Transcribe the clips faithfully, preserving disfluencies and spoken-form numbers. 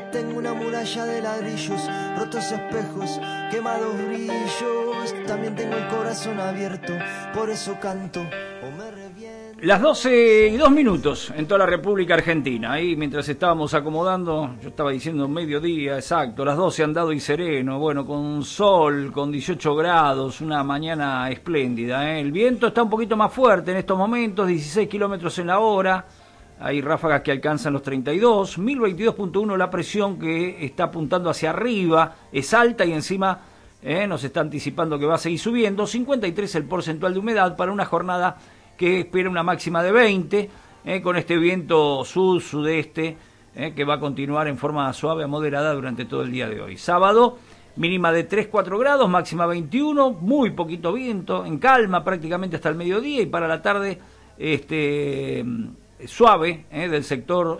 Tengo una muralla de ladrillos, rotos espejos, quemados brillos. También tengo el corazón abierto, por eso canto o me reviento. Las doce y dos minutos en toda la República Argentina. Ahí mientras estábamos acomodando, yo estaba diciendo mediodía, exacto, las doce andado y sereno, bueno, con sol, con dieciocho grados, una mañana espléndida, ¿eh? El viento está un poquito más fuerte en estos momentos, dieciséis kilómetros en la hora. Hay ráfagas que alcanzan los treinta y dos, mil veintidós punto uno la presión que está apuntando hacia arriba, es alta y encima eh, nos está anticipando que va a seguir subiendo, cincuenta y tres el porcentual de humedad para una jornada que espera una máxima de veinte, eh, con este viento sur-sudeste eh, que va a continuar en forma suave a moderada durante todo el día de hoy. Sábado, mínima de tres a cuatro grados, máxima veintiuno, muy poquito viento, en calma prácticamente hasta el mediodía y para la tarde este... suave, eh, del sector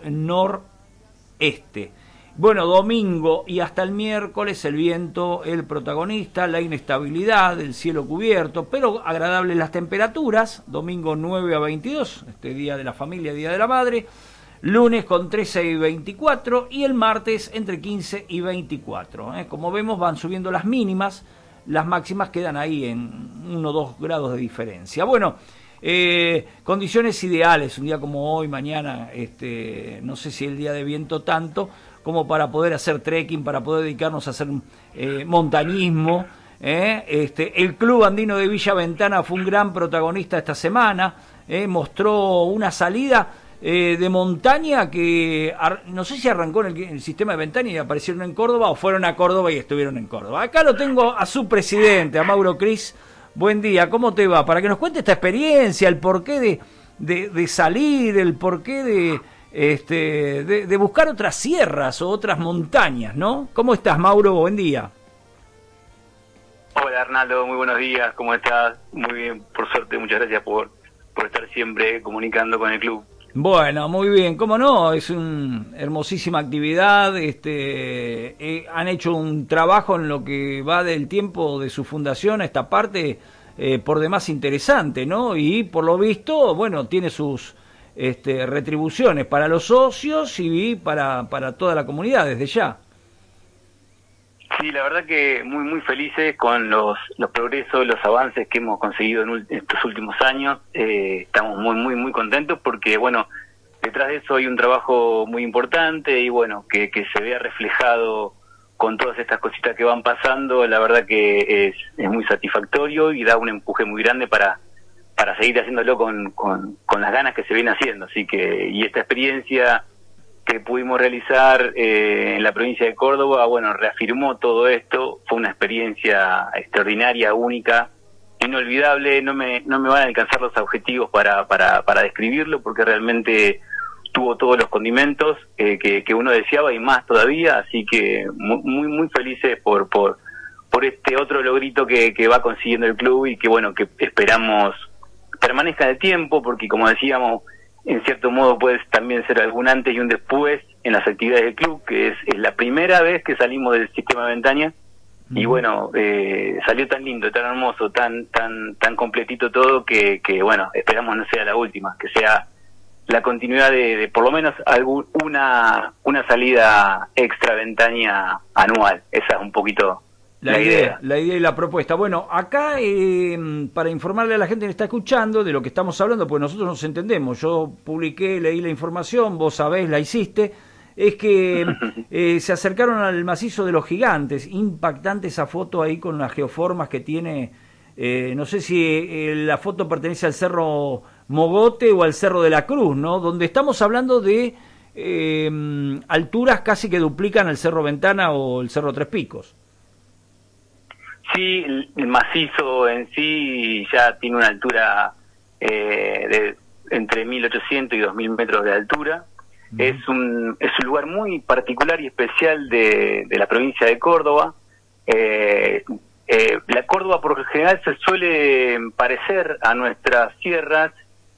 noreste. Bueno, domingo y hasta el miércoles el viento, el protagonista, la inestabilidad, el cielo cubierto, pero agradables las temperaturas. Domingo nueve a veintidós, este día de la familia, día de la madre. Lunes con trece y veinticuatro y el martes entre quince y veinticuatro. Eh. Como vemos van subiendo las mínimas, las máximas quedan ahí en uno o dos grados de diferencia. Bueno, Eh, condiciones ideales, un día como hoy, mañana, este, no sé si el día de viento tanto, como para poder hacer trekking, para poder dedicarnos a hacer eh, montañismo. Eh, este, el Club Andino de Villa Ventana fue un gran protagonista esta semana, eh, mostró una salida eh, de montaña que ar- no sé si arrancó en el, en el sistema de Ventana y aparecieron en Córdoba o fueron a Córdoba y estuvieron en Córdoba. Acá lo tengo a su presidente, a Mauro Cris. Buen día, ¿cómo te va? Para que nos cuente esta experiencia, el porqué de, de, de salir, el porqué de, este, de, de buscar otras sierras o otras montañas, ¿no? ¿Cómo estás, Mauro? Buen día. Hola, Arnaldo, muy buenos días, ¿cómo estás? Muy bien, por suerte, muchas gracias por, por estar siempre comunicando con el club. Bueno, muy bien, cómo no, es una hermosísima actividad, este, eh, han hecho un trabajo en lo que va del tiempo de su fundación a esta parte, eh, por demás interesante, ¿no? Y por lo visto, bueno, tiene sus este, retribuciones para los socios y para, para toda la comunidad desde ya. Sí, la verdad que muy muy felices con los los progresos, los avances que hemos conseguido en, en estos últimos años. Eh, estamos muy muy muy contentos porque, bueno, detrás de eso hay un trabajo muy importante y, bueno, que, que se vea reflejado con todas estas cositas que van pasando. La verdad que es, es muy satisfactorio y da un empuje muy grande para para seguir haciéndolo con, con, con las ganas que se viene haciendo. Así que, y esta experiencia que pudimos realizar eh, en la provincia de Córdoba, bueno, reafirmó todo esto. Fue una experiencia extraordinaria, única, inolvidable. No me no me van a alcanzar los objetivos para para para describirlo, porque realmente tuvo todos los condimentos eh, que, que uno deseaba y más todavía. Así que muy muy, muy felices por por por este otro logrito que, que va consiguiendo el club y que, bueno, que esperamos permanezca en el tiempo, porque, como decíamos, en cierto modo puede también ser algún antes y un después en las actividades del club, que es, es la primera vez que salimos del sistema de Ventaña. Y, bueno, eh, salió tan lindo, tan hermoso, tan tan tan completito todo, que, que bueno, esperamos no sea la última, que sea la continuidad de, de por lo menos algún, una una salida extra Ventaña anual. Esa es un poquito La, la idea, idea. la idea y la propuesta. Bueno, acá eh, para informarle a la gente que está escuchando de lo que estamos hablando, pues nosotros nos entendemos. Yo publiqué, leí la información, vos sabés, la hiciste. Es que eh, se acercaron al macizo de los Gigantes. Impactante esa foto ahí con las geoformas que tiene. Eh, no sé si eh, la foto pertenece al Cerro Mogote o al Cerro de la Cruz, ¿no? Donde estamos hablando de eh, alturas casi que duplican el Cerro Ventana o el Cerro Tres Picos. Sí, el, el macizo en sí ya tiene una altura eh, de entre mil ochocientos y dos mil metros de altura. Uh-huh. Es un es un lugar muy particular y especial de, de la provincia de Córdoba. Eh, eh, la Córdoba por lo general se suele parecer a nuestras sierras.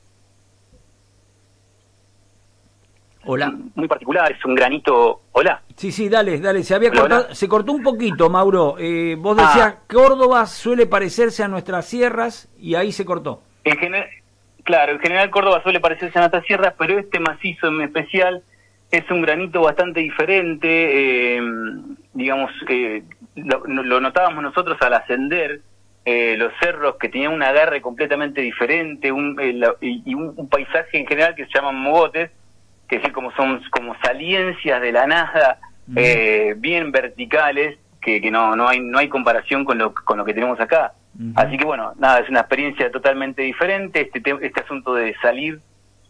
Hola. Muy particular, es un granito. Hola. Sí, sí, dale, dale. Se había Hola, cortado, hola. se cortó un poquito, Mauro. Eh, vos decías, ah. Córdoba suele parecerse a nuestras sierras y ahí se cortó. En general, claro, en general Córdoba suele parecerse a nuestras sierras, pero este macizo en especial es un granito bastante diferente, eh, digamos, eh, lo, lo notábamos nosotros al ascender, eh, los cerros que tenían un agarre completamente diferente, un, eh, la, y, y un, un paisaje en general que se llaman mogotes, que es decir, como son como saliencias de la nada, eh, bien verticales, que, que no no hay no hay comparación con lo con lo que tenemos acá. Uh-huh. Así que bueno, nada, es una experiencia totalmente diferente, este te, este asunto de salir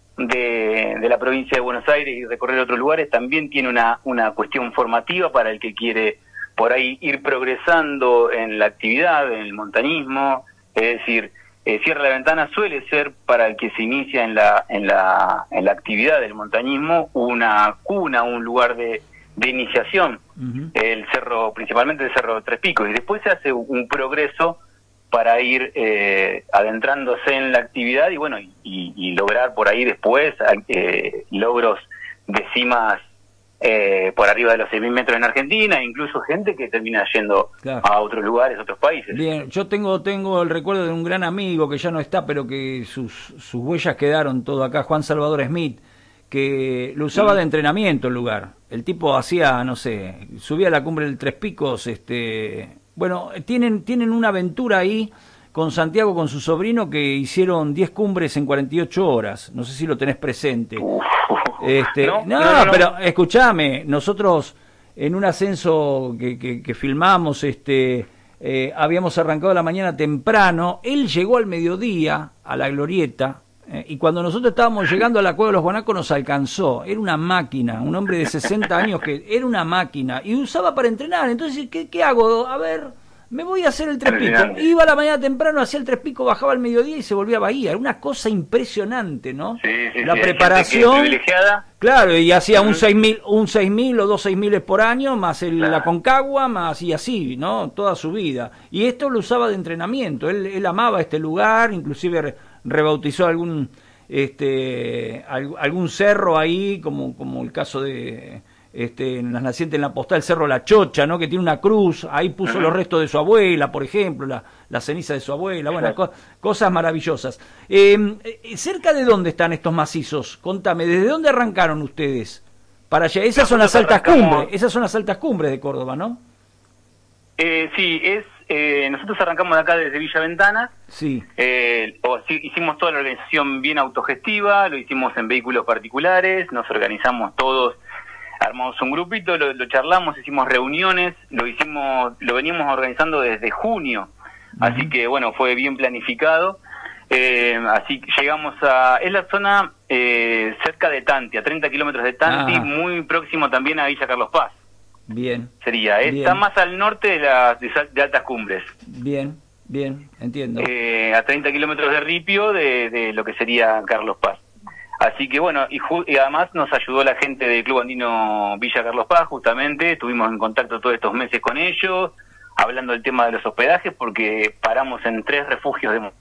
de, de la provincia de Buenos Aires y recorrer otros lugares también tiene una una cuestión formativa para el que quiere por ahí ir progresando en la actividad, en el montañismo, es decir, eh, Sierra de la Ventana suele ser para el que se inicia en la en la en la actividad del montañismo una cuna, un lugar de de iniciación, uh-huh. el cerro, principalmente el Cerro Tres Picos, y después se hace un progreso para ir eh, adentrándose en la actividad y bueno, y, y lograr por ahí después eh, logros de cimas eh, por arriba de los seis mil metros en Argentina, incluso gente que termina yendo claro. a otros lugares, otros países. Bien, yo tengo tengo el recuerdo de un gran amigo que ya no está, pero que sus, sus huellas quedaron todo acá, Juan Salvador Smith, que lo usaba de entrenamiento el lugar. El tipo hacía, no sé, subía a la cumbre del Tres Picos, este, bueno, tienen tienen una aventura ahí con Santiago, con su sobrino, que hicieron diez cumbres en cuarenta y ocho horas. No sé si lo tenés presente. Este, no, no, no, no, pero escuchame, nosotros en un ascenso que, que, que filmamos, este, eh, habíamos arrancado la mañana temprano, él llegó al mediodía a la glorieta, Eh, y cuando nosotros estábamos llegando a la Cueva de los Guanacos nos alcanzó. Era una máquina, un hombre de sesenta años que era una máquina y usaba para entrenar. Entonces, ¿qué, qué hago? A ver, me voy a hacer el Tres Picos. Iba a la mañana temprano, hacía el Tres Picos, bajaba al mediodía y se volvía a Bahía. Era una cosa impresionante, ¿no? Sí, sí, la sí, preparación. Claro, y hacía uh-huh. un seis mil, un seis mil o dos seis mil por año, más el, claro. la Concagua, más y así, ¿no? Toda su vida. Y esto lo usaba de entrenamiento. Él, él amaba este lugar, inclusive rebautizó algún este algún cerro ahí, como como el caso de este en las nacientes en la postal, el Cerro La Chocha, ¿no? Que tiene una cruz, ahí puso uh-huh. los restos de su abuela, por ejemplo, la, la ceniza de su abuela, bueno, co- cosas maravillosas. Eh, ¿Cerca de dónde están estos macizos? Contame, ¿desde dónde arrancaron ustedes? Para allá, esas son las altas cumbres, esas son las altas cumbres de Córdoba, ¿no? Eh, sí, es eh, nosotros arrancamos de acá desde Villa Ventana. Sí. Eh, o, sí, hicimos toda la organización bien autogestiva, lo hicimos en vehículos particulares, nos organizamos todos, armamos un grupito, lo, lo charlamos, hicimos reuniones, lo hicimos, lo veníamos organizando desde junio, uh-huh. así que bueno, fue bien planificado. Eh, así que llegamos a, es la zona eh, cerca de Tanti, a treinta kilómetros de Tanti, ah. muy próximo también a Villa Carlos Paz. Bien. Sería, bien. Está más al norte de las de, de Altas Cumbres. Bien, bien, entiendo. Eh, a treinta kilómetros de Ripio de, de lo que sería Carlos Paz. Así que bueno, y, ju- y además nos ayudó la gente del Club Andino Villa Carlos Paz, justamente, estuvimos en contacto todos estos meses con ellos, hablando del tema de los hospedajes, porque paramos en tres refugios de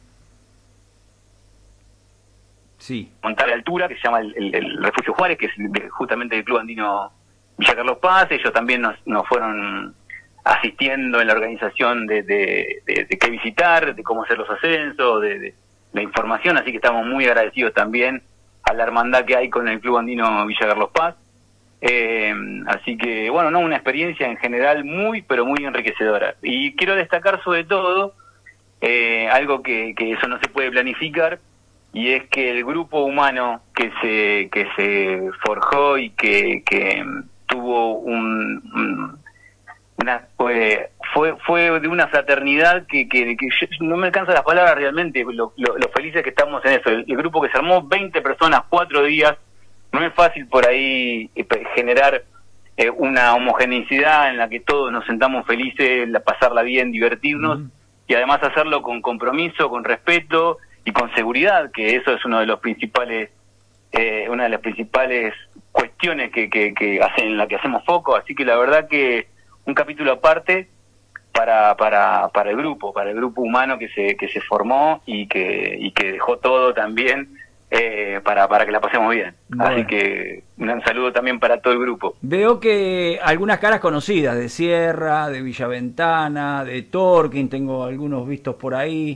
sí. montar de altura, que se llama el, el, el Refugio Juárez, que es de, justamente del Club Andino Villa Carlos Paz. Ellos también nos, nos fueron asistiendo en la organización de, de, de, de qué visitar, de cómo hacer los ascensos, de, de la información, así que estamos muy agradecidos también a la hermandad que hay con el Club Andino Villa Carlos Paz. Eh, así que, bueno, no, una experiencia en general muy, pero muy enriquecedora. Y quiero destacar sobre todo eh, algo que, que eso no se puede planificar, y es que el grupo humano que se que se forjó y que, que tuvo un, un una fue, fue fue de una fraternidad que, que, que no me alcanza las palabras realmente, lo, lo, lo felices que estamos en eso. El, el grupo que se armó, veinte personas, cuatro días, no es fácil por ahí generar eh, una homogeneidad en la que todos nos sentamos felices, la, pasarla bien, divertirnos, mm. y además hacerlo con compromiso, con respeto y con seguridad, que eso es uno de los principales, eh, una de las principales cuestiones que, que, que hacen, en la que hacemos foco. Así que la verdad que un capítulo aparte para para para el grupo, para el grupo humano que se que se formó y que y que dejó todo también eh, para para que la pasemos bien. Bueno. Así que un saludo también para todo el grupo. Veo que algunas caras conocidas de Sierra, de Villaventana, de Torquín, tengo algunos vistos por ahí.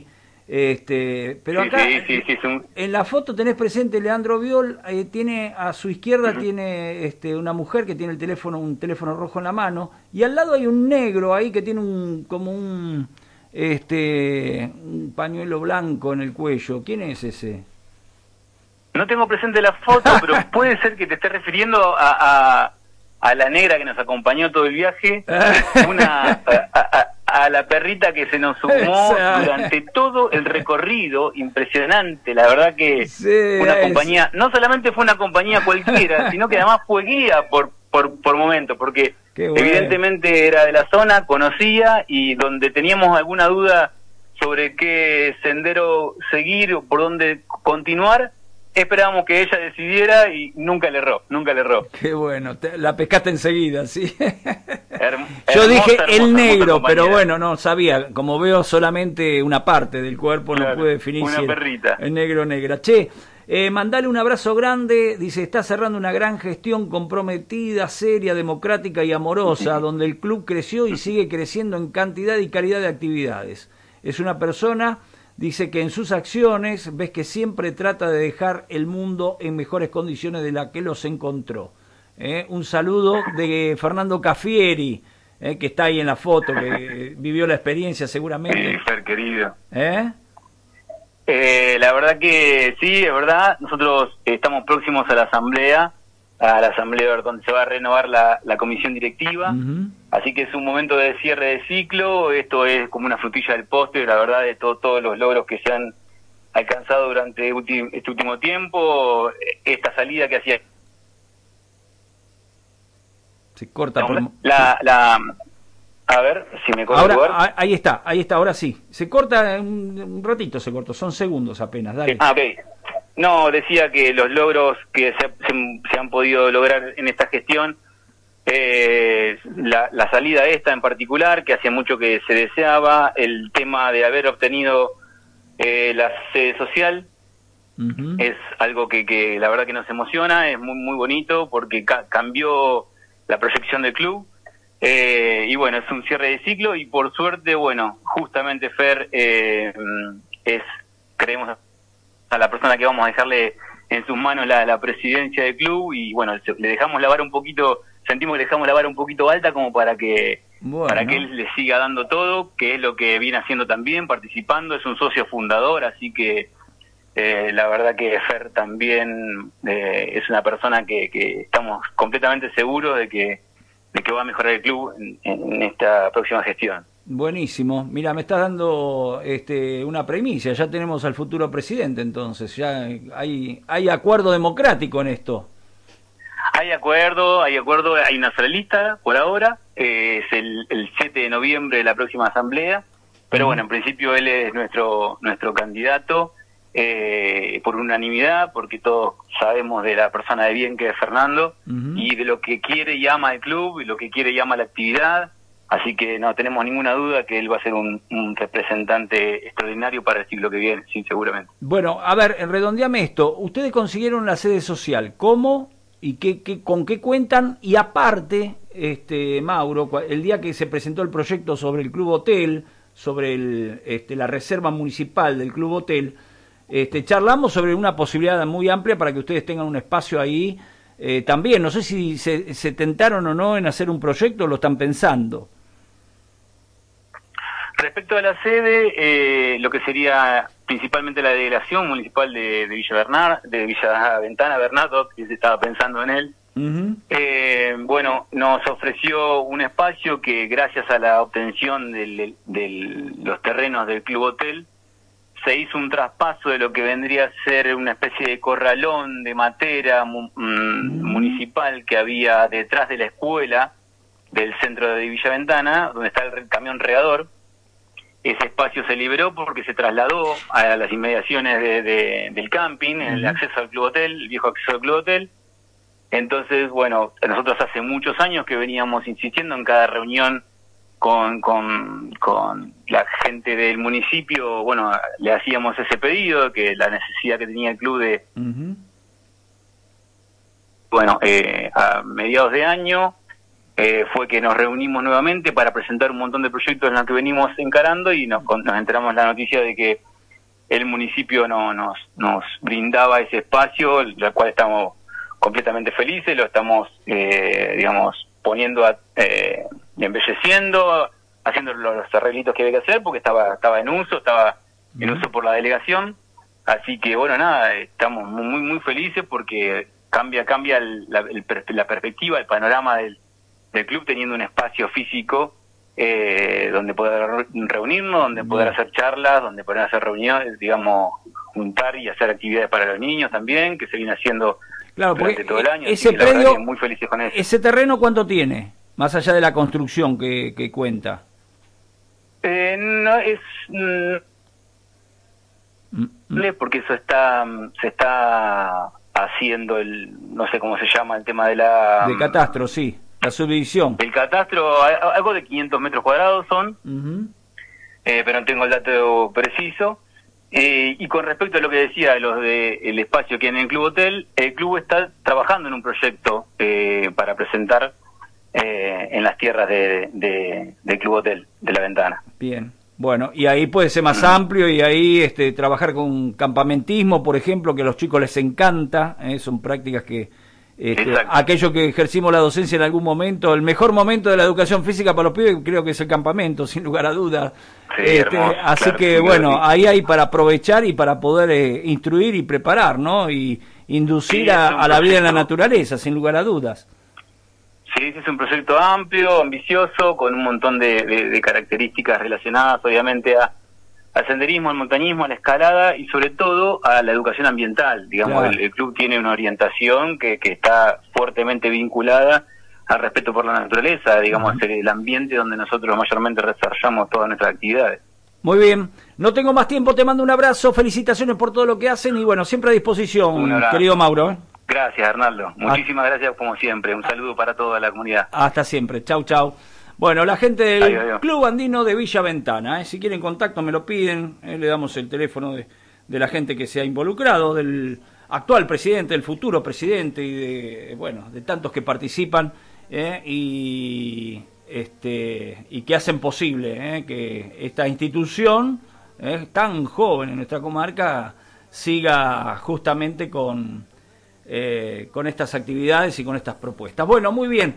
Este, pero sí, acá, sí, sí, sí, es un... en la foto tenés presente Leandro Viol, eh, tiene a su izquierda uh-huh. tiene este, una mujer que tiene el teléfono, un teléfono rojo en la mano, y al lado hay un negro ahí que tiene un como un este un pañuelo blanco en el cuello. ¿Quién es ese? No tengo presente la foto, pero puede ser que te estés refiriendo a, a, a la negra que nos acompañó todo el viaje, una a, a, a la perrita que se nos sumó durante todo el recorrido, impresionante, la verdad que sí, una es. compañía, no solamente fue una compañía cualquiera, sino que además fue guía por por, por momentos, porque bueno. evidentemente era de la zona, conocía, y donde teníamos alguna duda sobre qué sendero seguir o por dónde continuar, esperábamos que ella decidiera y nunca le erró, nunca le erró. Qué bueno, te, la pescaste enseguida, sí. Herm Yo hermosa, dije hermosa, el negro, pero compañera. bueno, no sabía, como veo solamente una parte del cuerpo, claro, no pude definir una si el, perrita. el negro o negra. Che, eh, mandale un abrazo grande, dice, está cerrando una gran gestión comprometida, seria, democrática y amorosa, donde el club creció y sigue creciendo en cantidad y calidad de actividades. Es una persona... Dice que en sus acciones ves que siempre trata de dejar el mundo en mejores condiciones de las que los encontró. ¿Eh? Un saludo de Fernando Cafieri, ¿eh? que está ahí en la foto, que vivió la experiencia seguramente. Sí, Fer, querido. ¿Eh? Eh, la verdad que sí, es verdad. Nosotros estamos próximos a la asamblea, a la asamblea donde se va a renovar la, la comisión directiva. Uh-huh. Así que es un momento de cierre de ciclo. Esto es como una frutilla del postre, la verdad, de todo, todos los logros que se han alcanzado durante este último tiempo. Esta salida que hacía... Se corta por... La, la... A ver, si me corta ahora, el lugar. Ahí está, ahí está, ahora sí. Se corta un, un ratito, se cortó, son segundos apenas, dale. Ah, ok. No, decía que los logros que se, se, se han podido lograr en esta gestión, eh, la, la salida esta en particular, que hacía mucho que se deseaba, el tema de haber obtenido eh, la sede social, uh-huh. es algo que, que la verdad que nos emociona, es muy muy bonito porque ca cambió la proyección del club, eh, y bueno, es un cierre de ciclo y por suerte, bueno, justamente Fer eh, es, creemos, a la persona que vamos a dejarle en sus manos la, la presidencia del club y bueno, le dejamos la vara un poquito, sentimos que le dejamos la vara un poquito alta como para que bueno. para que él le siga dando todo, que es lo que viene haciendo también, participando, es un socio fundador, así que eh, la verdad que Fer también eh, es una persona que, que estamos completamente seguros de que, de que va a mejorar el club en, en esta próxima gestión. Buenísimo. Mira, me estás dando este, una premisa. Ya tenemos al futuro presidente, entonces. Ya hay, hay acuerdo democrático en esto. Hay acuerdo, hay acuerdo. Hay una sola lista por ahora. Eh, es el, el siete de noviembre de la próxima asamblea. Pero uh-huh. bueno, en principio él es nuestro nuestro candidato eh, por unanimidad, porque todos sabemos de la persona de bien que es Fernando uh-huh. y de lo que quiere y ama el club y lo que quiere y ama la actividad. Así que no tenemos ninguna duda que él va a ser un, un representante extraordinario para el siglo que viene, sí, seguramente. Bueno, a ver, redondeame esto. Ustedes consiguieron la sede social. ¿Cómo y qué, qué, con qué cuentan? Y aparte, este Mauro, el día que se presentó el proyecto sobre el Club Hotel, sobre el, este, la reserva municipal del Club Hotel, este, charlamos sobre una posibilidad muy amplia para que ustedes tengan un espacio ahí. Eh, también, no sé si se, se tentaron o no en hacer un proyecto o lo están pensando. Respecto a la sede, eh, lo que sería principalmente la delegación municipal de, de Villa Bernard, de Villa Ventana Bernardo, que se estaba pensando en él, uh-huh. eh, bueno, nos ofreció un espacio que gracias a la obtención de los terrenos del Club Hotel, se hizo un traspaso de lo que vendría a ser una especie de corralón de matera mu mm, municipal que había detrás de la escuela del centro de Villa Ventana, donde está el camión regador. Ese espacio se liberó porque se trasladó a las inmediaciones de, de, del camping, en el acceso al Club Hotel, el viejo acceso al Club Hotel. Entonces, bueno, nosotros hace muchos años que veníamos insistiendo en cada reunión con, con, con la gente del municipio, bueno, le hacíamos ese pedido, que la necesidad que tenía el club de... Uh-huh. Bueno, eh, a mediados de año eh, fue que nos reunimos nuevamente para presentar un montón de proyectos en los que venimos encarando y nos, nos enteramos la noticia de que el municipio no, nos, nos brindaba ese espacio, el cual estamos completamente felices, lo estamos, eh, digamos, poniendo, a, eh, embelleciendo, haciendo los arreglitos que había que hacer, porque estaba, estaba en uso, estaba en uso por la delegación. Así que, bueno, nada, estamos muy, muy felices porque cambia cambia el, la, el, la perspectiva, el panorama del, del club, teniendo un espacio físico eh, donde poder reunirnos, donde poder hacer charlas, donde poder hacer reuniones, digamos, juntar y hacer actividades para los niños también, que se viene haciendo claro, durante todo el año. Ese así que predio, la verdad que muy felices con eso. ¿Ese terreno cuánto tiene? Más allá de la construcción que, que cuenta. Eh, no, es... Mm, porque eso está se está haciendo el no sé cómo se llama el tema de la de catastro, sí, la subdivisión, el catastro, algo de quinientos metros cuadrados son, uh-huh. eh, pero no tengo el dato preciso. Eh, y con respecto a lo que decía los de el espacio que en el Club Hotel, el club está trabajando en un proyecto eh, para presentar eh, en las tierras de, de, del Club Hotel de La Ventana. Bien. Bueno, y ahí puede ser más amplio y ahí este, trabajar con campamentismo, por ejemplo, que a los chicos les encanta, ¿eh? Son prácticas que este, aquellos que ejercimos la docencia en algún momento, el mejor momento de la educación física para los pibes creo que es el campamento, sin lugar a dudas. Sí, este, hermoso, así claro, que bueno, sí. Ahí hay para aprovechar y para poder eh, instruir y preparar, ¿no? Y inducir sí, a, a la vida en la naturaleza, sin lugar a dudas. Sí, es un proyecto amplio, ambicioso, con un montón de, de, de características relacionadas obviamente a, al senderismo, al montañismo, a la escalada y sobre todo a la educación ambiental. Digamos, claro. el, el club tiene una orientación que, que está fuertemente vinculada al respeto por la naturaleza, digamos, uh-huh. el, el ambiente donde nosotros mayormente desarrollamos todas nuestras actividades. Muy bien, no tengo más tiempo, te mando un abrazo, felicitaciones por todo lo que hacen y bueno, siempre a disposición, querido Mauro. ¿eh? Gracias, Arnaldo. Muchísimas ah. gracias, como siempre. Un saludo para toda la comunidad. Hasta siempre. Chau, chau. Bueno, la gente del adiós, adiós. Club Andino de Villa Ventana, ¿eh? Si quieren contacto me lo piden, ¿eh? Le damos el teléfono de, de la gente que se ha involucrado, del actual presidente, del futuro presidente y de, bueno, de tantos que participan ¿eh? y, este, y que hacen posible ¿eh? que esta institución ¿eh? tan joven en nuestra comarca siga justamente con... Eh, con estas actividades y con estas propuestas. Bueno, muy bien.